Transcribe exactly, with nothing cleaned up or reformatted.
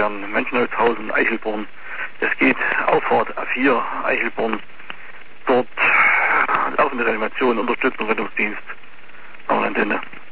Bayern, Menschenhaushausen, Eichelborn. Es geht Auffahrt A vier, Eichelborn. Dort laufende Reanimation, Unterstützung, Rettungsdienst. Am Antenne.